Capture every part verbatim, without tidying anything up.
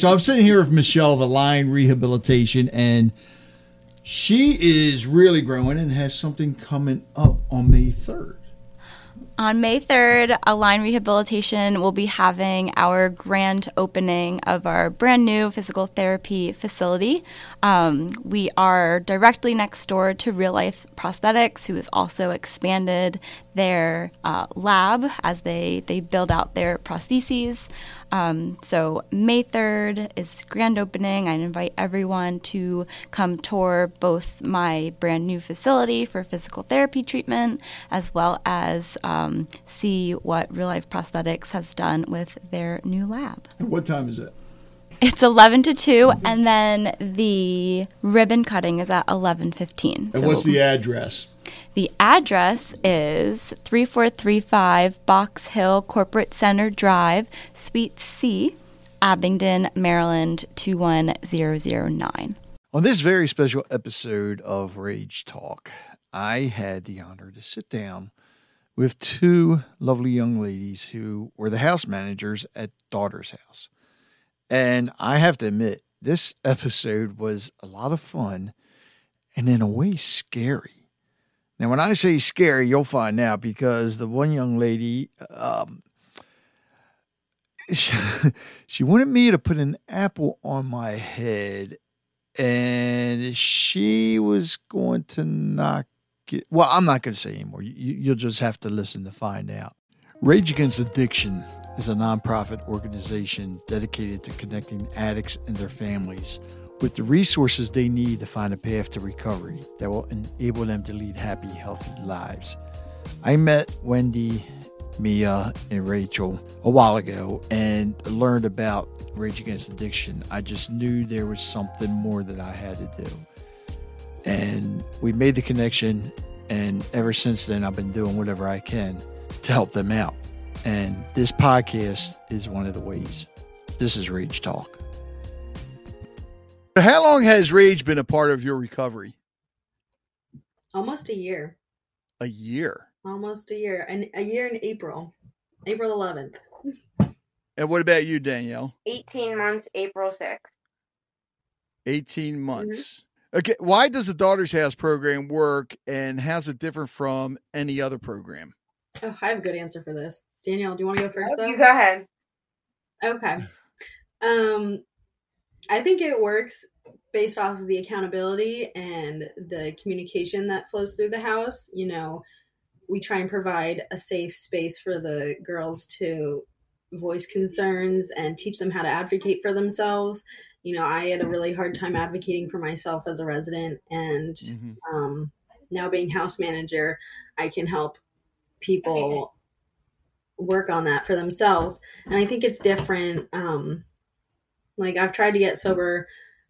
So I'm sitting here with Michelle of Align Rehabilitation, and she is really growing and has something coming up on May third. On May third, Align Rehabilitation will be having our grand opening of our brand new physical therapy facility. Um, we are directly next door to Real Life Prosthetics, who has also expanded their uh, lab as they, they build out their prostheses. Um, so May third is grand opening. I invite everyone to come tour both my brand new facility for physical therapy treatment, as well as um, see what Real Life Prosthetics has done with their new lab. And what time is it? It's eleven to two, and then the ribbon cutting is at eleven fifteen. And so what's the address? The address is three four three five Box Hill Corporate Center Drive, Suite C, Abingdon, Maryland, two one zero zero nine. On this very special episode of Rage Talk, I had the honor to sit down with two lovely young ladies who were the house managers at Daughter's House. And I have to admit, this episode was a lot of fun and in a way scary. Now, when I say scary, you'll find out, because the one young lady, um, she, she wanted me to put an apple on my head, and she was going to knock it. Well, I'm not going to say anymore. You, you'll just have to listen to find out. Rage Against Addiction is a nonprofit organization dedicated to connecting addicts and their families with the resources they need to find a path to recovery that will enable them to lead happy, healthy lives. I met Wendy, Mia, and Rachel a while ago and learned about Rage Against Addiction. I just knew there was something more that I had to do. And we made the connection, and ever since then, I've been doing whatever I can to help them out. And this podcast is one of the ways. This is Rage Talk. How long has Rage been a part of your recovery? Almost a year. A year? Almost a year. And a year in April. April eleventh. And what about you, Danielle? eighteen months, April sixth. eighteen months. Mm-hmm. Okay. Why does the Daughter's House program work, and how's it different from any other program? Oh, I have a good answer for this. Danielle, do you want to go first, though? You go ahead. Okay. Um, I think it works based off of the accountability and the communication that flows through the house. You know, we try and provide a safe space for the girls to voice concerns and teach them how to advocate for themselves. You know, I had a really hard time advocating for myself as a resident, and mm-hmm. um, now being house manager, I can help people work on that for themselves. And I think it's different. Um, like I've tried to get sober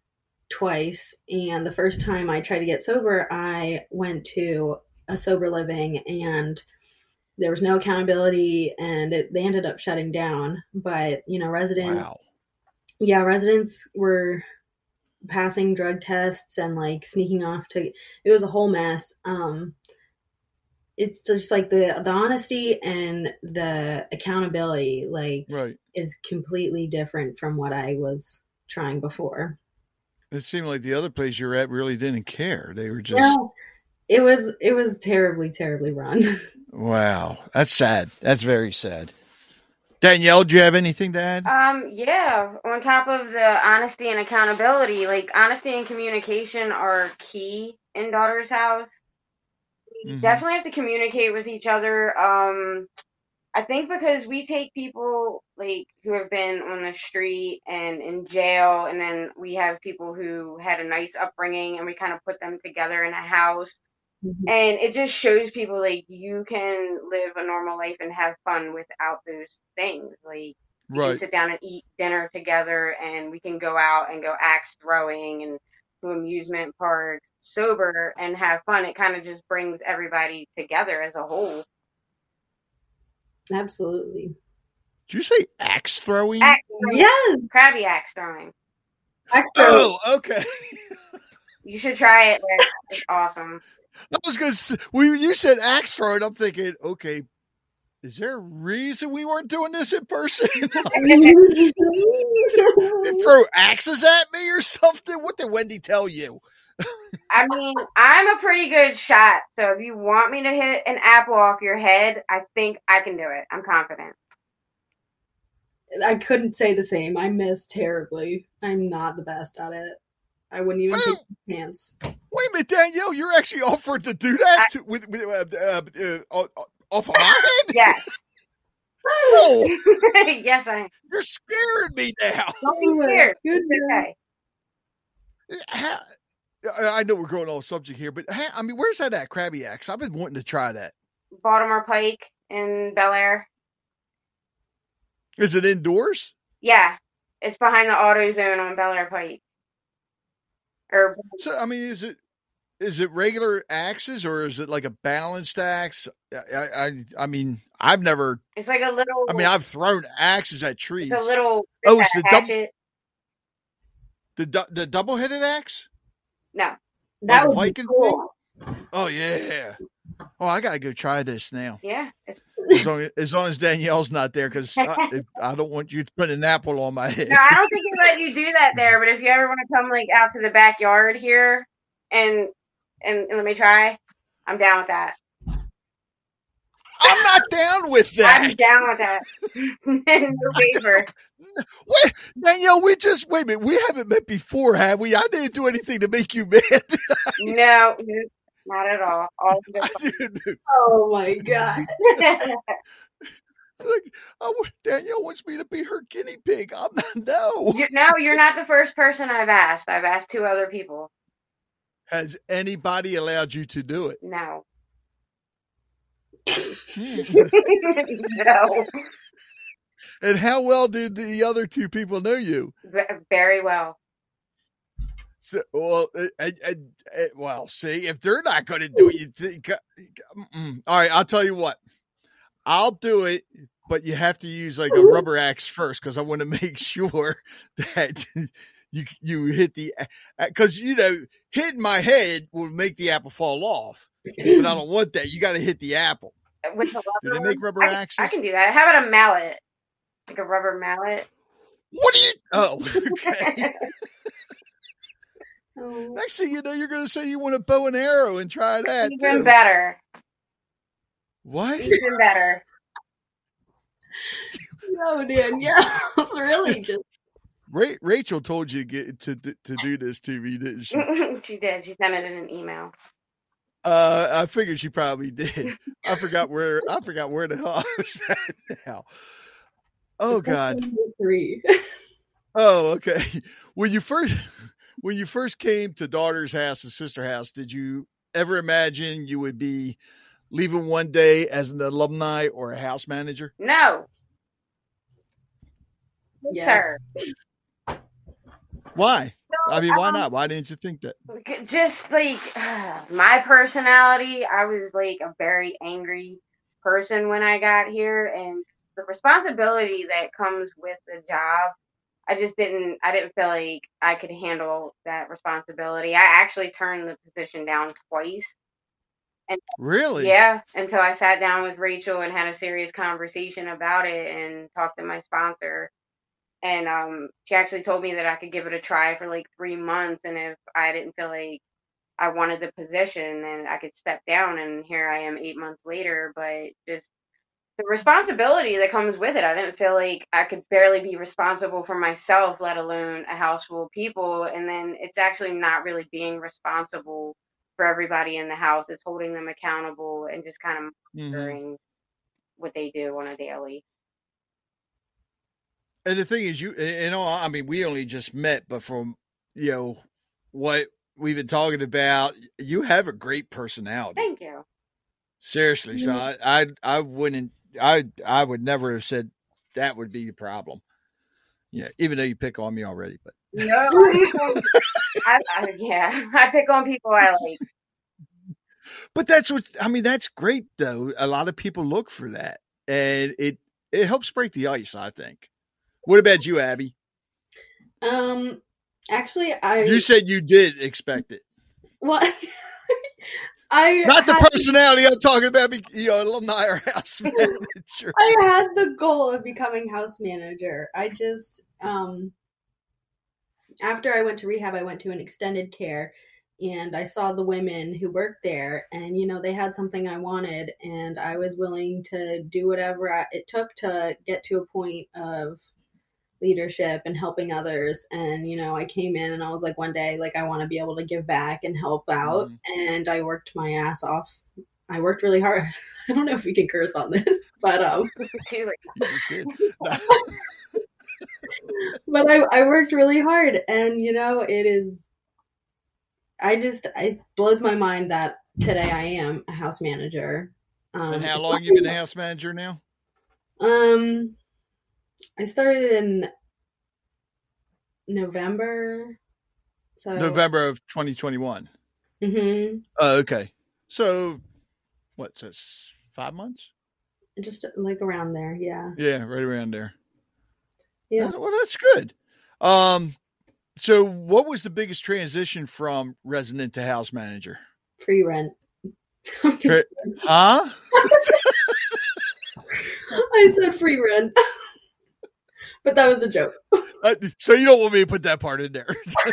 twice, and the first time I tried to get sober, I went to a sober living, and there was no accountability, and it, they ended up shutting down. But, you know, residents, wow. yeah, residents were passing drug tests and like sneaking off to, it was a whole mess. Um, it's just like the, the honesty and the accountability, like right. is completely different from what I was trying before. It seemed like the other place you were at really didn't care. They were just, no, it was, it was terribly, terribly run. Wow. That's sad. That's very sad. Danielle, do you have anything to add? Um, yeah. On top of the honesty and accountability, like honesty and communication are key in Daughter's House. Mm-hmm. Definitely have to communicate with each other. Um, I think because we take people like who have been on the street and in jail, and then we have people who had a nice upbringing, and we kind of put them together in a house. Mm-hmm. And it just shows people like you can live a normal life and have fun without those things. Like you right. can sit down and eat dinner together, and we can go out and go axe throwing and to amusement parks sober and have fun. It kind of just brings everybody together as a whole. Absolutely. Did you say axe throwing? Axe throwing. Yes. Crabby axe throwing. Axe throwing. Oh, okay. You should try it. It's awesome. I was going to say, well, you said axe throwing. I'm thinking, okay, is there a reason we weren't doing this in person? Throw axes at me or something? What did Wendy tell you? I mean, I'm a pretty good shot, so if you want me to hit an apple off your head, I think I can do it. I'm confident. I couldn't say the same. I miss terribly. I'm not the best at it. I wouldn't even take a chance. Wait a minute, Danielle, you're actually offered to do that to, with, with uh, uh, uh, off of my head? Yes. Oh, yes, I am. You're scaring me now. Don't be scared. It's okay. How, I know we're going off subject here, but how, I mean, where's that at, Krabby Axe? I've been wanting to try that. Baltimore Pike in Bel Air. Is it indoors? Yeah, it's behind the Auto Zone on Bel Air Pike. Or so, I mean, is it is it regular axes or is it like a balanced axe? I, I, I mean, I've never. It's like a little. I mean, I've thrown axes at trees. It's a little. Oh, it's the hatchet. Dub, the the double headed axe. No, that like was Viking cool. Thing? Oh yeah. Oh, I gotta go try this now. Yeah. It's... As long as, as long as Danielle's not there, because I, I don't want you to put an apple on my head. No, I don't think they let you do that there. But if you ever want to come like out to the backyard here and and, and let me try, I'm down with that. I'm not down with that. I'm down with that. No favor. Wait, Danielle, we just wait a minute. We haven't met before, have we? I didn't do anything to make you mad. No, not at all. All oh my god. Like, oh, Danielle wants me to be her guinea pig. I'm not. No. You, no, you're not the first person I've asked. I've asked two other people. Has anybody allowed you to do it? No. Hmm. No. And how well did the other two people know you? V- very well. So, well, uh, uh, uh, uh, well, see, if they're not going to do it, you think. Uh, all right, I'll tell you what. I'll do it, but you have to use like a rubber axe first because I want to make sure that you you hit the because you know hitting my head will make the apple fall off, but I don't want that. You got to hit the apple. With the do they make rubber I, axes? I can do that. How about a mallet, like a rubber mallet? What do you? Oh, okay. Oh. Next thing you know, you're going to say you want a bow and arrow and try that. Even too. better. What? Even better. No, Danielle, it's really just. Ra- Rachel told you get to to do this to me, didn't she? She did. She sent it in an email. Uh, I figured she probably did. I forgot where. I forgot where the hell I was at now. Oh God. Three. Oh, okay. When you first when you first came to daughter's house and sister house, did you ever imagine you would be leaving one day as an alumni or a house manager? No. Yes. Sir. Why? No, I mean, why um, not? Why didn't you think that? Just like uh, my personality, I was like a very angry person when I got here, and the responsibility that comes with the job, I just didn't, I didn't feel like I could handle that responsibility. I actually turned the position down twice. And Really? yeah, until I sat down with Rachel and had a serious conversation about it and talked to my sponsor. And um, she actually told me that I could give it a try for like three months. And if I didn't feel like I wanted the position, then I could step down. And here I am eight months later. But just the responsibility that comes with it, I didn't feel like I could barely be responsible for myself, let alone a house full of people. And then it's actually not really being responsible for everybody in the house. It's holding them accountable and just kind of monitoring mm-hmm. what they do on a daily. And the thing is, you, you know, I mean, we only just met, but from, you know, what we've been talking about, you have a great personality. Thank you. Seriously. So I, I, I wouldn't, I, I would never have said that would be the problem. Yeah. Even though you pick on me already, but. No, I, I, yeah, I pick on people I like. But that's what, I mean, that's great though. A lot of people look for that, and it, it helps break the ice, I think. What about you, Abby? Um, actually, I. You said you did expect it. Well, I Not the had, personality I'm talking about, be- you know, alumni or house manager. I had the goal of becoming house manager. I just, um, after I went to rehab, I went to an extended care, and I saw the women who worked there, and, you know, they had something I wanted, and I was willing to do whatever I, it took to get to a point of leadership and helping others. And, you know, I came in and I was like, one day, like, I want to be able to give back and help out. Mm-hmm. And I worked my ass off. I worked really hard. I don't know if we can curse on this, but um but I, I worked really hard, and, you know, it is, I just, it blows my mind that today I am a house manager. Um, and how long you been a house manager now? Um, I started in November. So November of twenty twenty-one. Mm-hmm. Oh, okay. So, what's this? Five months? Just like around there, yeah. Yeah, right around there. Yeah. That's, well, that's good. Um, so what was the biggest transition from resident to house manager? Free rent. Huh? I said free rent. But that was a joke. Uh, so you don't want me to put that part in there.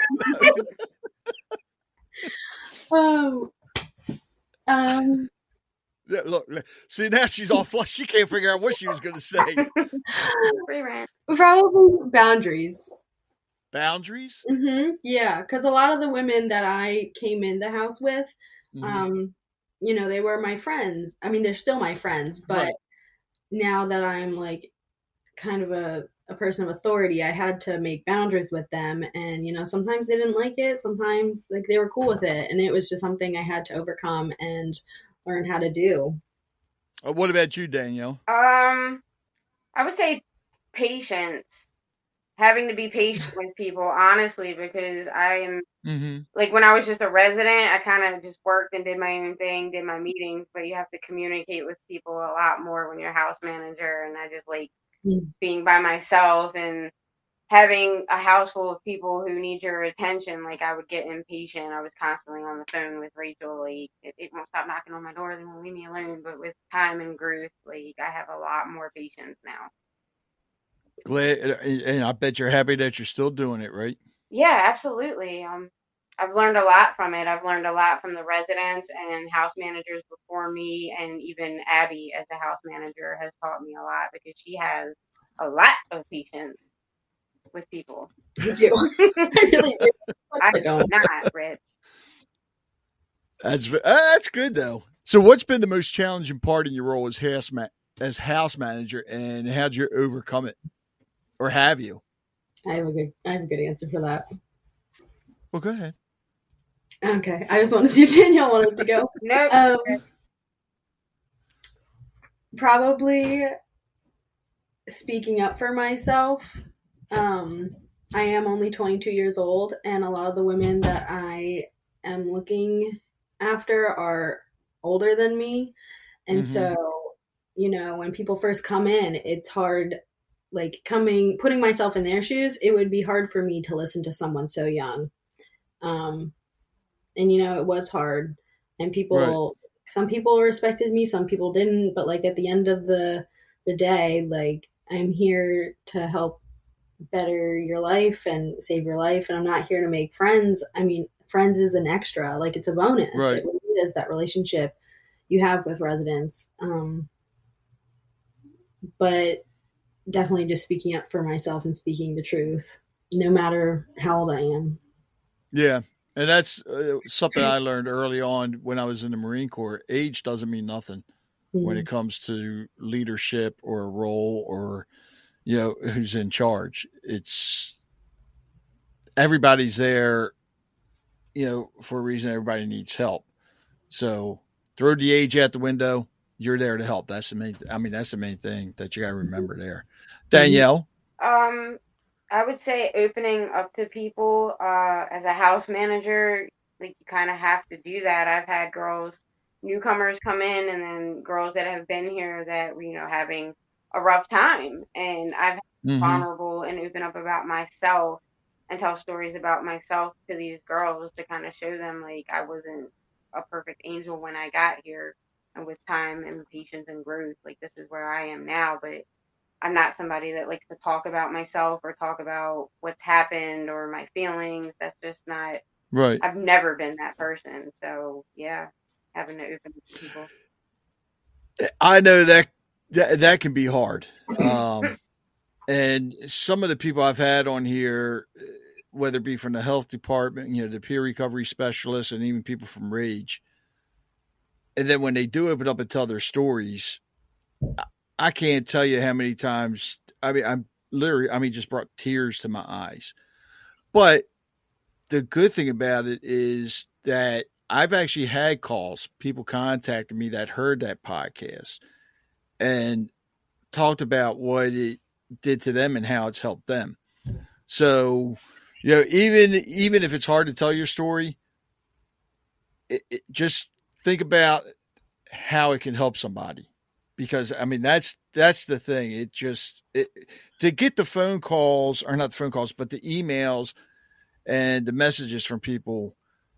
um, um, yeah, look, look, see, now she's all flushed. She can't figure out what she was going to say. Free rent. Probably boundaries. Boundaries? Mm-hmm. Yeah, because a lot of the women that I came in the house with, mm-hmm. um, you know, they were my friends. I mean, they're still my friends, but right. Now that I'm like kind of a a person of authority, I had to make boundaries with them. And, you know, sometimes they didn't like it. Sometimes like they were cool with it. And it was just something I had to overcome and learn how to do. Uh, what about you, Danielle? Um, I would say patience, having to be patient with people, honestly, because I am mm-hmm. like when I was just a resident, I kind of just worked and did my own thing, did my meetings, but you have to communicate with people a lot more when you're a house manager. And I just like, being by myself and having a house full of people who need your attention, like I would get impatient. I was constantly on the phone with Rachel, like it, it won't stop knocking on my door, they won't leave me alone. But with time and growth, like I have a lot more patience now. Glad, and I bet you're happy that you're still doing it, right? Yeah, absolutely. Um, I've learned a lot from it. I've learned a lot from the residents and house managers before me, and even Abby as a house manager has taught me a lot because she has a lot of patience with people. You do. I really do. I don't not, Rich. That's that's good though. So, what's been the most challenging part in your role as house ma- as house manager, and how'd you overcome it, or have you? I have a good I have a good answer for that. Well, go ahead. Okay, I just want to see if Danielle wanted to go. No. Um, probably speaking up for myself. Um, I am only twenty-two years old, and a lot of the women that I am looking after are older than me. And mm-hmm. so, you know, when people first come in, it's hard, like coming, putting myself in their shoes, it would be hard for me to listen to someone so young. Um, and, you know, it was hard, and people, right. some people respected me, some people didn't, but like at the end of the, the day, like I'm here to help better your life and save your life. And I'm not here to make friends. I mean, friends is an extra, like it's a bonus. Right. It really is that relationship you have with residents. Um, but definitely just speaking up for myself and speaking the truth, no matter how old I am. Yeah. And that's uh, something I learned early on when I was in the Marine Corps. Age doesn't mean nothing mm-hmm. when it comes to leadership or a role or, you know, who's in charge. It's everybody's there, you know, for a reason. Everybody needs help. So throw the age out the window. You're there to help. That's the main, I mean, that's the main thing that you got to remember there. Danielle? Um, I would say opening up to people uh, as a house manager, like you kind of have to do that. I've had girls, newcomers come in, and then girls that have been here that, you know, having a rough time. And I've been mm-hmm. vulnerable and open up about myself and tell stories about myself to these girls to kind of show them like I wasn't a perfect angel when I got here, and with time and patience and growth, like this is where I am now. But I'm not somebody that likes to talk about myself or talk about what's happened or my feelings. That's just not, right. I've never been that person. So yeah, having to open to people. I know that that, that can be hard. Um, and some of the people I've had on here, whether it be from the health department, you know, the peer recovery specialists, and even people from Rage, and then when they do open up and tell their stories, I can't tell you how many times. I mean, I'm literally, I mean, just brought tears to my eyes. But the good thing about it is that I've actually had calls, people contacted me that heard that podcast and talked about what it did to them and how it's helped them. So, you know, even even if it's hard to tell your story, it, it, just think about how it can help somebody. Because I mean, that's that's the thing. It just it, to get the phone calls, or not the phone calls, but the emails and the messages from people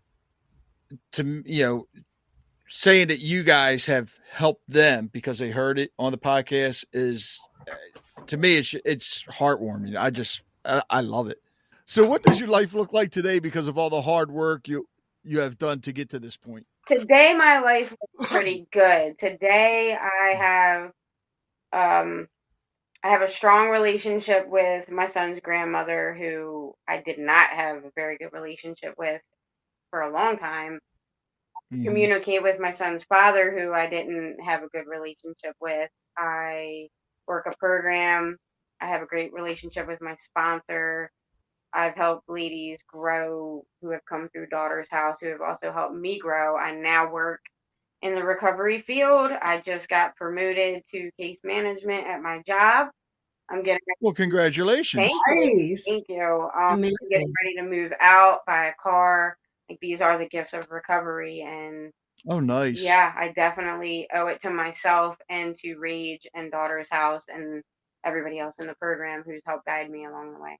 to, you know, saying that you guys have helped them because they heard it on the podcast is, to me, it's it's heartwarming. I just I, I love it. So, what does your life look like today because of all the hard work you you have done to get to this point? Today, my life is pretty good. Today, I have um, I have a strong relationship with my son's grandmother, who I did not have a very good relationship with for a long time. Mm-hmm. Communicate with my son's father, who I didn't have a good relationship with. I work a program. I have a great relationship with my sponsor. I've helped ladies grow who have come through Daughter's House, who have also helped me grow. I now work in the recovery field. I just got promoted to case management at my job. I'm getting ready. Well, congratulations. Thank you. Thank you. Um, I'm getting ready to move out, buy a car. Like, these are the gifts of recovery. And oh, nice. Yeah, I definitely owe it to myself and to Rage and Daughter's House and everybody else in the program who's helped guide me along the way.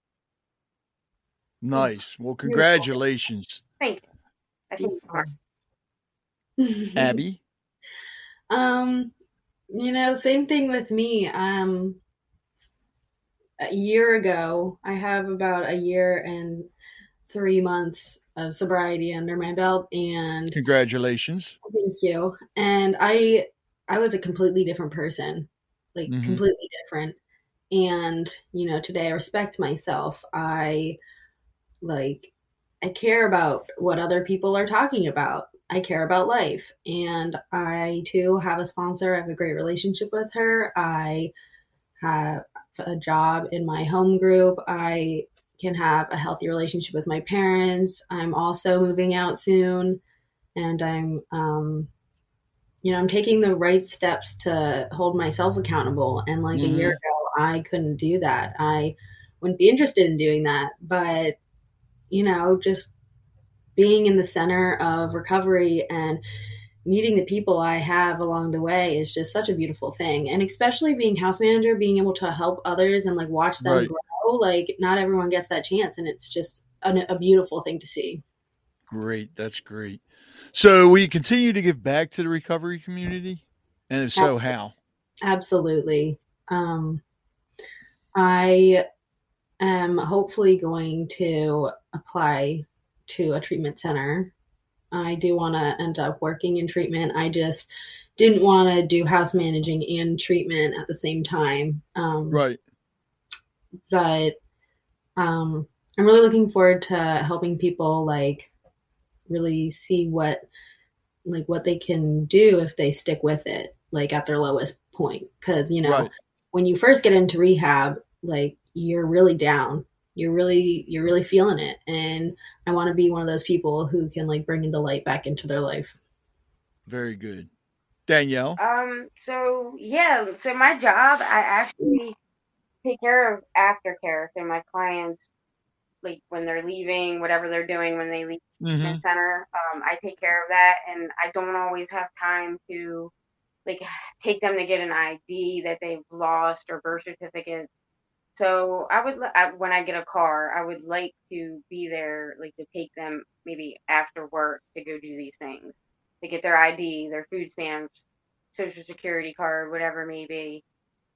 Nice. Well, congratulations. Thank you. I think Abby? Um, you know, same thing with me. Um, a year ago, I have about a year and three months of sobriety under my belt, and congratulations. Thank you. And I, I was a completely different person, like mm-hmm. completely different. And, you know, today I respect myself. I like, I care about what other people are talking about. I care about life. And I too have a sponsor. I have a great relationship with her. I have a job in my home group. I can have a healthy relationship with my parents. I'm also moving out soon, and I'm, um, you know, I'm taking the right steps to hold myself accountable. And like mm-hmm. a year ago, I couldn't do that. I wouldn't be interested in doing that. But, you know, just being in the center of recovery and meeting the people I have along the way is just such a beautiful thing. And especially being house manager, being able to help others and like watch them right. grow, like not everyone gets that chance. And it's just a, a beautiful thing to see. Great. That's great. So will you continue to give back to the recovery community? And if so, Absolutely. how? Absolutely. Um, I am hopefully going to apply to a treatment center. I do want to end up working in treatment. I just didn't want to do house managing and treatment at the same time. Um, right. But um, I'm really looking forward to helping people like really see what like what they can do if they stick with it, like at their lowest point. Because, you know, right. when you first get into rehab, like you're really down. You're really, you're really feeling it. And I want to be one of those people who can like bring the light back into their life. Very good. Danielle? Um, so yeah, so my job, I actually take care of aftercare. So my clients, like when they're leaving, whatever they're doing when they leave mm-hmm. the center, um, I take care of that. And I don't always have time to like take them to get an I D that they've lost or birth certificates. So I would, I, when I get a car, I would like to be there, like to take them maybe after work to go do these things. They get their I D, their food stamps, social security card, whatever it may be.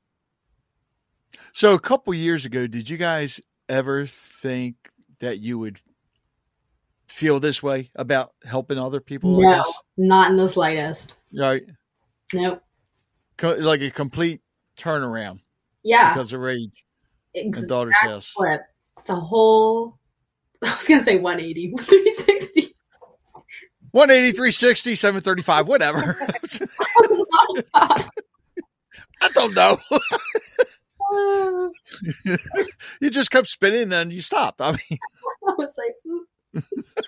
So a couple years ago, did you guys ever think that you would feel this way about helping other people? No, I guess? not in the slightest. Right. Nope. Co- like a complete turnaround. Yeah. Because of Rage Exact and Daughter's House. Flip. It's a whole, I was going to say one eighty, three sixty. one eighty, three sixty, seven thirty-five, whatever. I don't know. You just kept spinning and then you stopped. I mean, I was like,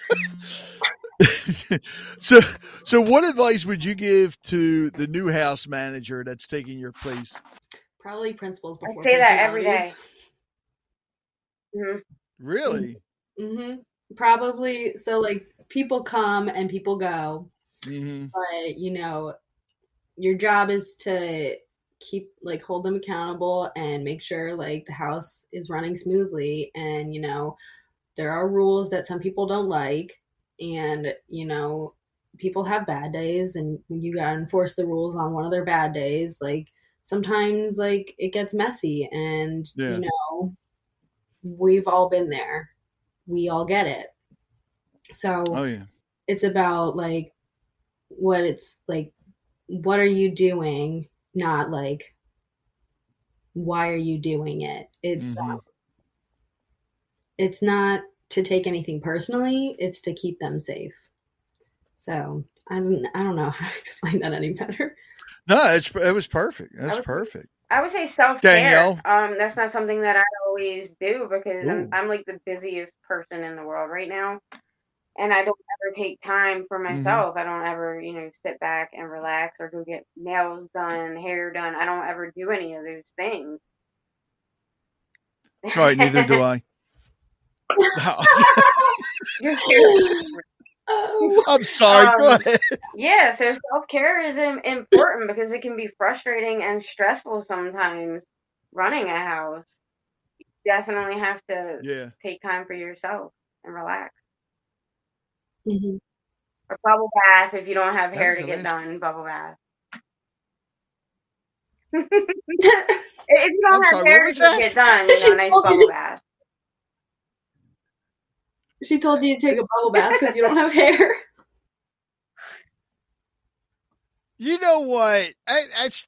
so, so what advice would you give to the new house manager that's taking your place? probably principles I before say that every day. personalities. Mhm. Really? Mm-hmm. Probably. So, like, people come and people go. Mm-hmm. But, you know, your job is to keep, like, hold them accountable and make sure, like, the house is running smoothly. And, you know, there are rules that some people don't like. And, you know, people have bad days, and you got to enforce the rules on one of their bad days. Like, sometimes, like, it gets messy. And, Yeah. you know, we've all been there. We all get it. So Oh, yeah. it's about, like, what it's like, what are you doing? Not like, why are you doing it? It's, Mhm. um, it's not to take anything personally. It's to keep them safe. So I don't, I don't know how to explain that any better. No, it's it was perfect. That's was- perfect. I would say self Danielle? care. Um, that's not something that I always do because Ooh. I'm, I'm like the busiest person in the world right now, and I don't ever take time for Mm-hmm. myself. I don't ever, you know, sit back and relax or go get nails done, hair done. I don't ever do any of those things. All right, neither do I. You're serious. Oh, I'm sorry. Go Um, ahead. Yeah, so self care is im- important because it can be frustrating and stressful sometimes running a house. You definitely have to Yeah. take time for yourself and relax. mhm. Or bubble bath if you don't have That hair was to the get last- done, bubble bath. If you don't I'm have sorry, what hair was to that? get done, you know, a nice Told you bubble to- bath. She told you to take a bubble bath because you don't have hair. You know what? I, that's,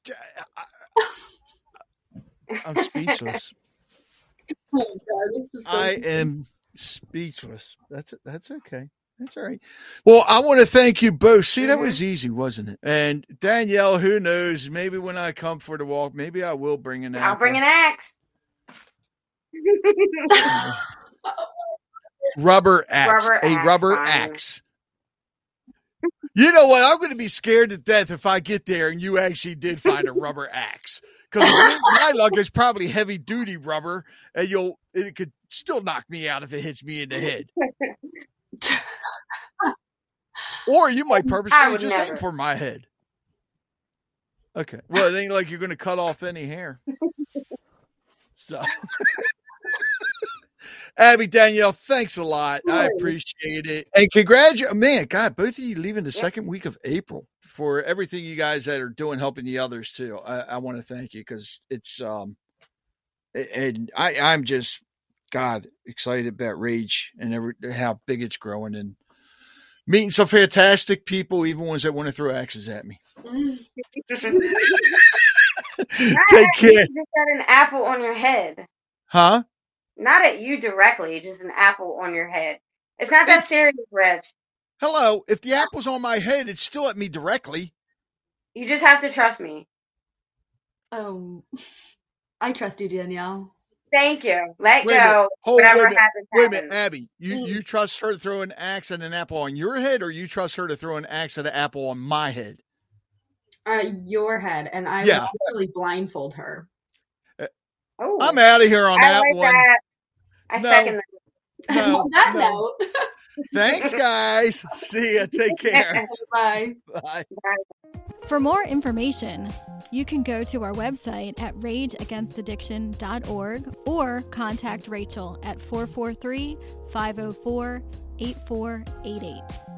I, I'm speechless. Oh my God, this is so I am speechless. That's that's okay. That's all right. Well, I want to thank you both. See, that Mhm. was easy, wasn't it? And Danielle, who knows? Maybe when I come for the walk, maybe I will bring an apple. I'll bring an axe. Rubber axe. Rubber a axe, rubber fine. axe. You know what? I'm going to be scared to death if I get there and you actually did find a rubber axe. Because my luck is probably heavy duty rubber, and you'll it could still knock me out if it hits me in the head. Or you might I purposely would just aim never. for my head. Okay. Well, it ain't like you're going to cut off any hair. So, Abby, Danielle, thanks a lot. I appreciate it. And congratulations. Man, God, both of you leaving the Yeah. second week of April. For everything you guys that are doing, helping the others too. I, I want to thank you because it's, um, and I, I'm just, God, excited about Rage and every, how big it's growing and meeting some fantastic people, even ones that want to throw axes at me. Take Not care. You just got an apple on your head. Huh? Not at you directly, just an apple on your head. It's not that It's- serious, Reg. Hello. If the apple's on my head, it's still at me directly. You just have to trust me. Um, I trust you, Danielle. Thank you. Let Wait a minute. go. Hold, wait a Whatever minute. happens, Wait a happens. minute, Abby. You Mm. you trust her to throw an axe and an apple on your head, or you trust her to throw an axe and an apple on my head? Uh, your head, and I Yeah. would actually blindfold her. Oh, I'm out of here on I that like one. that. I No. second that. No, on that no. note, Thanks, guys. See ya. Take care. bye. Bye. For more information, you can go to our website at rage against addiction dot org or contact Rachel at four four three, five oh four, eight four eight eight.